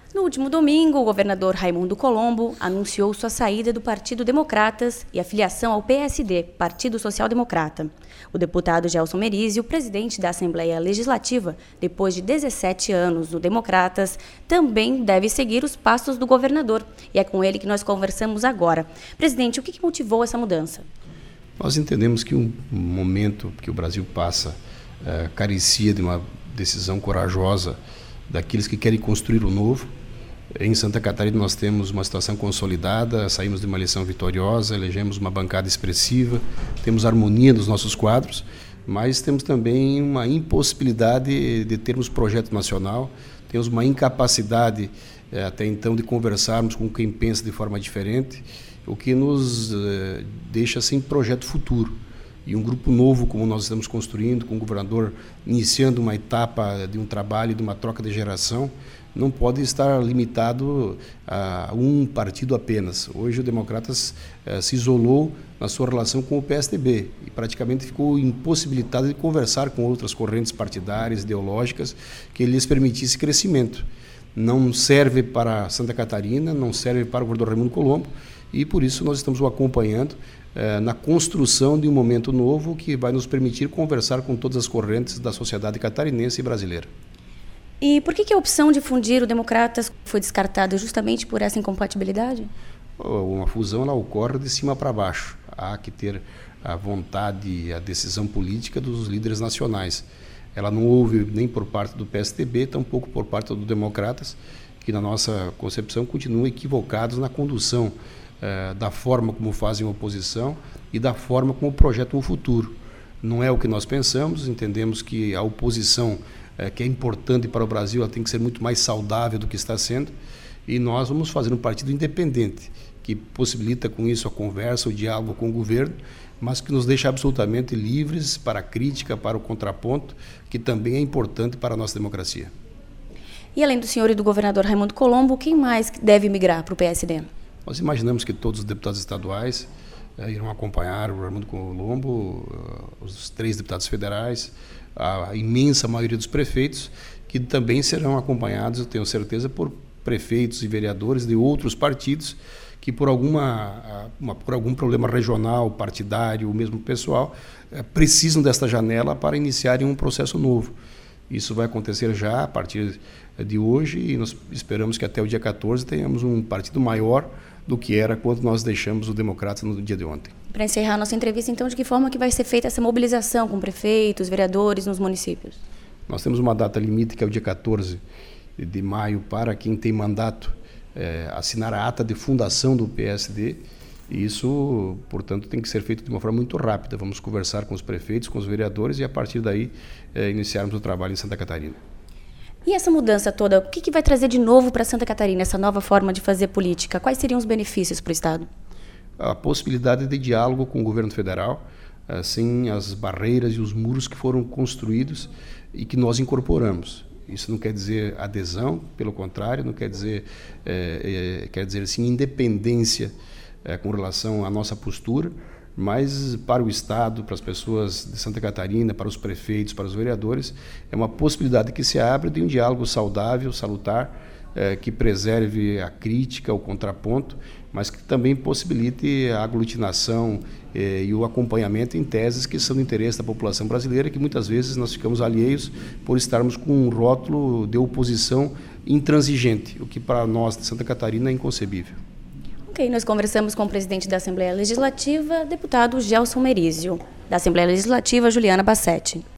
No último domingo, o governador Raimundo Colombo anunciou sua saída do Partido Democratas e a filiação ao PSD, Partido Social Democrata. O deputado Gelson Merizio, presidente da Assembleia Legislativa, depois de 17 anos no Democratas, também deve seguir os passos do governador. E é com ele que nós conversamos agora. Presidente, o que motivou essa mudança? Nós entendemos que um momento que o Brasil passa carecia de uma decisão corajosa daqueles que querem construir o novo. Em Santa Catarina nós temos uma situação consolidada, saímos de uma eleição vitoriosa, elegemos uma bancada expressiva, temos harmonia nos nossos quadros, mas temos também uma impossibilidade de termos projeto nacional, temos uma incapacidade até então de conversarmos com quem pensa de forma diferente, o que nos deixa sem projeto futuro. E um grupo novo, como nós estamos construindo, com o governador iniciando uma etapa de um trabalho, de uma troca de geração, não pode estar limitado a um partido apenas. Hoje o Democratas se isolou na sua relação com o PSDB e praticamente ficou impossibilitado de conversar com outras correntes partidárias, ideológicas, que lhes permitisse crescimento. Não serve para Santa Catarina, não serve para o governador Raimundo Colombo, e por isso nós estamos o acompanhando na construção de um momento novo que vai nos permitir conversar com todas as correntes da sociedade catarinense e brasileira. E por que a opção de fundir o Democratas foi descartada justamente por essa incompatibilidade? Uma fusão ela ocorre de cima para baixo. Há que ter a vontade e a decisão política dos líderes nacionais. Ela não houve nem por parte do PSDB, tampouco por parte do Democratas, que na nossa concepção continuam equivocados na condução da forma como fazem oposição e da forma como projetam o futuro. Não é o que nós pensamos, entendemos que a oposição, que é importante para o Brasil, ela tem que ser muito mais saudável do que está sendo, e nós vamos fazer um partido independente, que possibilita com isso a conversa, o diálogo com o governo, mas que nos deixa absolutamente livres para a crítica, para o contraponto, que também é importante para a nossa democracia. E além do senhor e do governador Raimundo Colombo, quem mais deve migrar para o PSD? Nós imaginamos que todos os deputados estaduais irão acompanhar o Raimundo Colombo, os 3 deputados federais, a imensa maioria dos prefeitos, que também serão acompanhados, eu tenho certeza, por prefeitos e vereadores de outros partidos que por algum problema regional, partidário, ou mesmo pessoal, precisam desta janela para iniciarem um processo novo. Isso vai acontecer já a partir de hoje e nós esperamos que até o dia 14 tenhamos um partido maior do que era quando nós deixamos o Democratas no dia de ontem. Para encerrar a nossa entrevista, então, de que forma que vai ser feita essa mobilização com prefeitos, vereadores nos municípios? Nós temos uma data limite, que é o dia 14 de maio, para quem tem mandato assinar a ata de fundação do PSD, e isso, portanto, tem que ser feito de uma forma muito rápida. Vamos conversar com os prefeitos, com os vereadores e, a partir daí, iniciarmos o trabalho em Santa Catarina. E essa mudança toda, o que vai trazer de novo para Santa Catarina, essa nova forma de fazer política? Quais seriam os benefícios para o Estado? A possibilidade de diálogo com o governo federal, sem as barreiras e os muros que foram construídos e que nós incorporamos. Isso não quer dizer adesão, pelo contrário, não quer dizer, quer dizer sim, independência com relação à nossa postura, mas para o Estado, para as pessoas de Santa Catarina, para os prefeitos, para os vereadores, é uma possibilidade que se abre de um diálogo saudável, salutar, que preserve a crítica, o contraponto, mas que também possibilite a aglutinação e o acompanhamento em teses que são do interesse da população brasileira, que muitas vezes nós ficamos alheios por estarmos com um rótulo de oposição intransigente, o que para nós de Santa Catarina é inconcebível. Ok, nós conversamos com o presidente da Assembleia Legislativa, deputado Gelson Merizio, da Assembleia Legislativa, Juliana Bassetti.